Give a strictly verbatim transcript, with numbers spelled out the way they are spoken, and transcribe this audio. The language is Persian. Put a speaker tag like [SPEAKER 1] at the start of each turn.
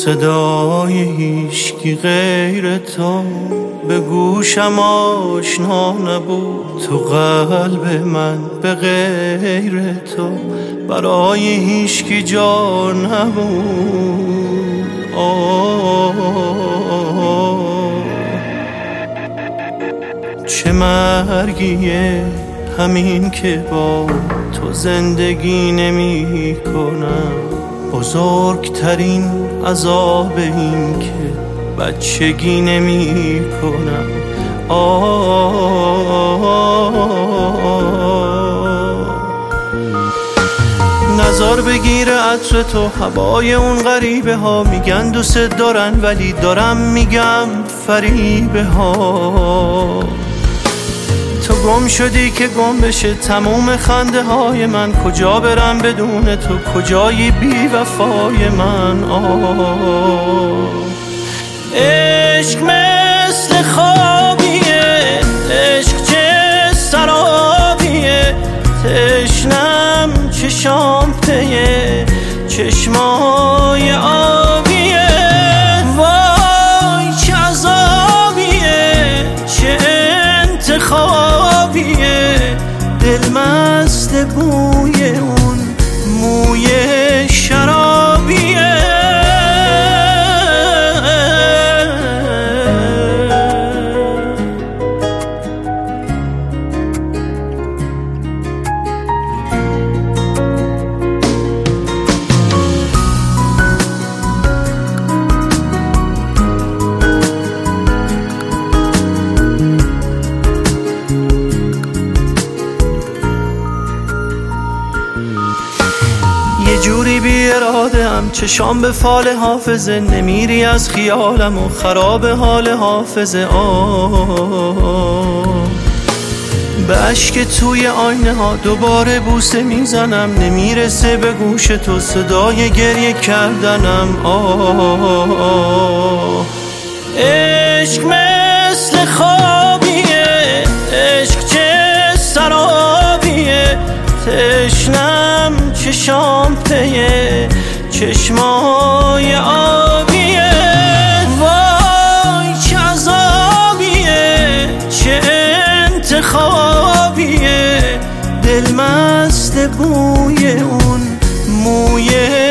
[SPEAKER 1] صدای هیچکی غیر تو به گوشم آشنا نبود، تو قلب من به غیر تو برای هیچکی جا نبود. آه چه مرگیه همین که با تو زندگی نمی کنم، بزرگترین عذاب این که بچگی نمی کنم. نظر بگیره عطر تو، هوای اون غریبه ها، میگن دوست دارن ولی دارم میگم فریبه ها. تو گم شدی که گم بشه تموم خنده های من، کجا برم بدون تو، کجایی بی وفای من. آه عشق مثل خوابیه، عشق چه سرابیه، تشنم چشام پیه چشمای آبیه. وای چه عذابیه، چه انتخابیه، دل مست بوی اون موی شرابیه. یه جوری بی اراده هم چشام به فال حافظه، نمیری از خیالم و خراب حال حافظه. آه به عشق توی آینه ها دوباره بوسه میزنم، نمیرسه به گوش تو صدای گریه کردنم. آه عشق مثل خوابیه، عشق چه سرابیه، تشنم چشام پیه چشمای آبیه. وای چه عذابیه، چه انتخابیه، دل مست بوی اون موی